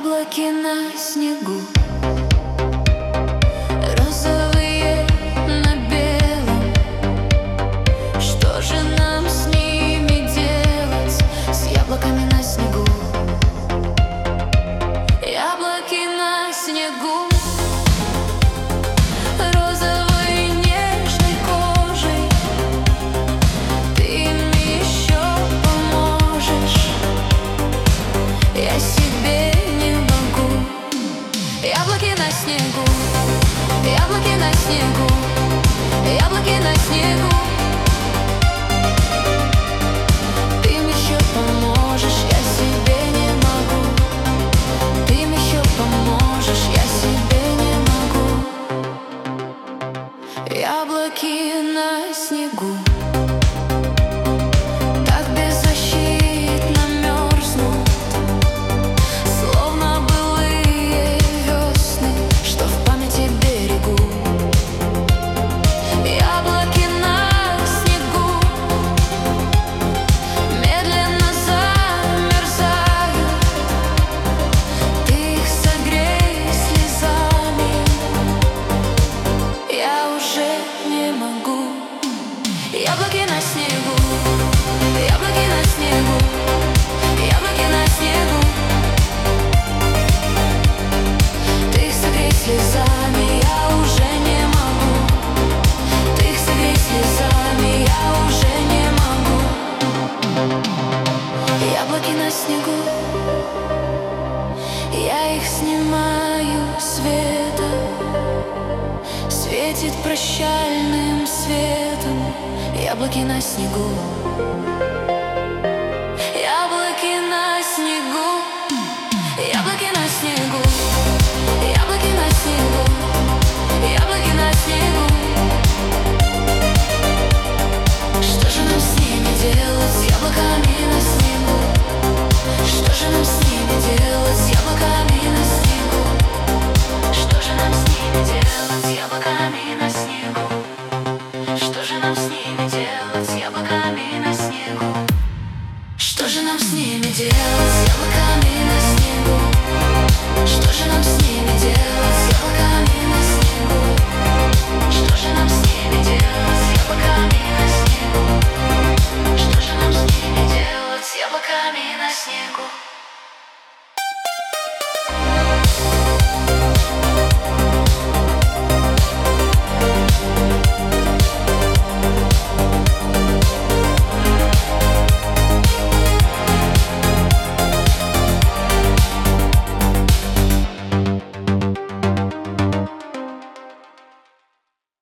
Яблоки на снегу, розовые на белом. Что же нам с ними делать, с яблоками на снегу? Яблоки на снегу, розовой нежной кожей. Ты им еще поможешь, я себе не могу. Яблоки на снегу, яблоки на снегу, яблоки на снегу. Ты им еще поможешь, я себе не могу. Ты им еще поможешь, я себе не могу. Яблоки на снегу так беззащитно мерзнут, словно былые весны, что в памяти берегу. Яблоки на снегу медленно замерзают. Ты их согрей слезами, я уже не могу. Яблоки на снегу, яблоки на снегу, яблоки на снегу. Ты их согрей слезами, я уже не могу. Ты их согрей слезами, я уже не могу. Яблоки на снегу, я их снимаю с веток. Светит прощальным светом яблоки на снегу. Яблоки на снегу, яблоки на снегу, яблоки на снегу, яблоки на снегу. Что же нам с ними делать, с яблоками на снегу? Что же нам с ними делать, с яблоками на снегу? Что же нам с ними делать, с яблоками на снегу? Что же нам с ними делать, с яблоками на снегу? Что же нам с ними делать, с яблоками на снегу? Что же нам с ними делать, с яблоками на снегу?